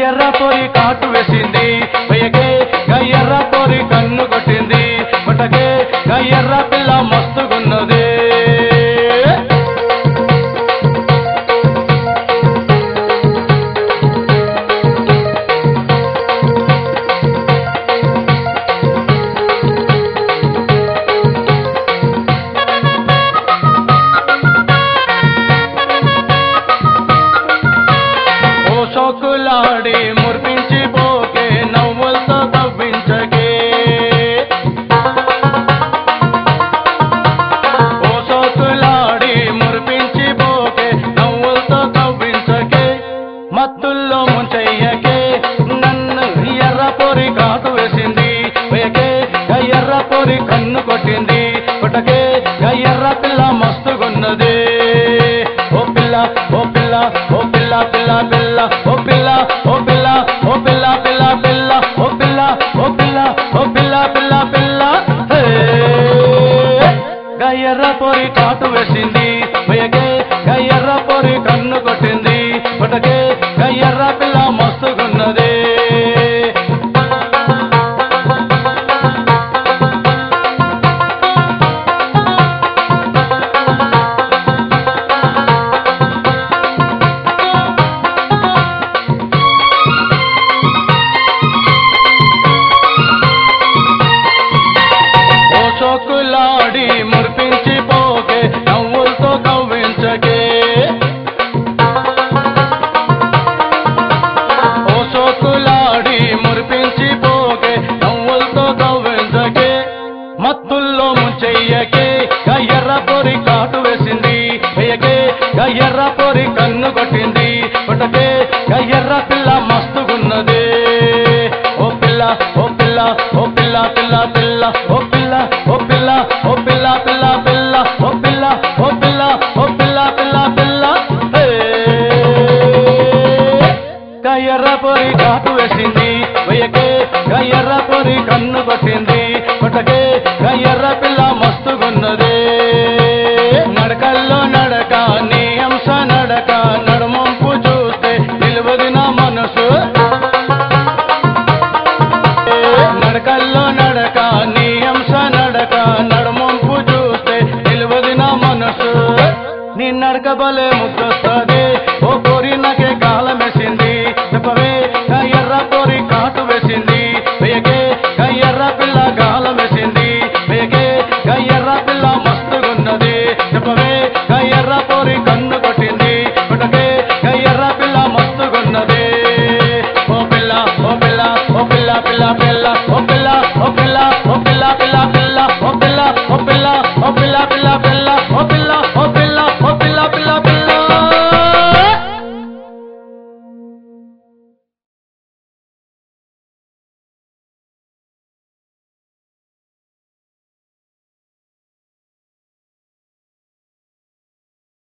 ఎర్ర పొరి కాటు వేసింది వెయ్యకే ఎర్ర పొరి కన్ను కొట్టింది కొట్టకే ఎర్ర పిల్ల మస్తుగున్నది చోకులాడి మురిపించి పోకే నవ్వులతో తవ్వించకే ఓ చోకులాడి మురిపించి పోకే నవ్వులతో తవ్వించకే మత్తుల్లో ముంచెయ్యకే నన్ను ఎర్ర పొరి కాటు వేసింది వేయకే ఎర్ర పొరి కన్ను కొట్టింది కొట్టకే ఎర్ర పిల్ల మస్తుగున్నది ఓ పిల్ల ఓ పిల్ల ఓ పిల్ల పిల్ల పిల్ల ఓ పిల్ల ఓ పిల్ల ఓ పిల్ల పిల్ల పిల్ల ఓ పిల్ల ఓ పిల్ల ఓ పిల్ల పిల్ల పిల్ల ఎర్ర పొరి కాటు వేసింది వెయ్యకే ఎర్ర పొరి కన్ను కొట్టింది కొట్టకే ఎర్ర పిల్ల మస్తుగున్నది చోకులాడి మురిపించి పోకే నవ్వులతో కవ్వించకే ఓ చోకులాడి మురిపించి పోకే నవ్వులతో కవ్వించకే మత్తుల్లో ముంచెయ్యకే ఎర్ర పొరి కాటు వేసింది వెయ్యకే ఎర్ర పొరి కన్ను కొట్టింది కొట్టకే ఎర్ర పిల్ల మస్తుగున్నది ఓ పిల్ల ఓ పిల్ల ఓ పిల్ల పిల్ల పిల్ల ఓ పిల్ల ఓ పిల్ల ఓ పిల్ల పిల్ల పిల్ల ఓ పిల్ల ఓ పిల్ల ఓ పిల్ల పిల్ల పిల్ల ఎర్ర పొరి కాటు వేసింది వెయ్యకే ఎర్ర పొరి కన్ను కొట్టింది కొట్టకే ఎర్ర పిల్ల మస్తుగున్నది నడకల్లో నడక నీ అంశ నడక నడుమంపు చూస్తే నిలువది నా మనసు నడకల్లో నడక నీ అంశ నడక నడుమంపు చూస్తే నిలువది నా మనసు నీ నడక బలే ముద్దొస్తుంది ఓ పొరి నాకే కాలం వేసింది చెప్పవే ఎర్ర పొరి కాటు వేసింది వెయ్యకే ఎర్ర పిల్ల గాలం వేసింది వెయ్యకే ఎర్ర పిల్ల మస్తుగున్నది చెప్పవే ఎర్ర పొరి కన్ను కొట్టింది కొట్టకే ఎర్ర పిల్ల మస్తుగున్నది ఓ పిల్ల ఓ పిల్ల ఓ పిల్ల పిల్ల పిల్ల ఓ పిల్ల ఓ పిల్ల ఓ పిల్ల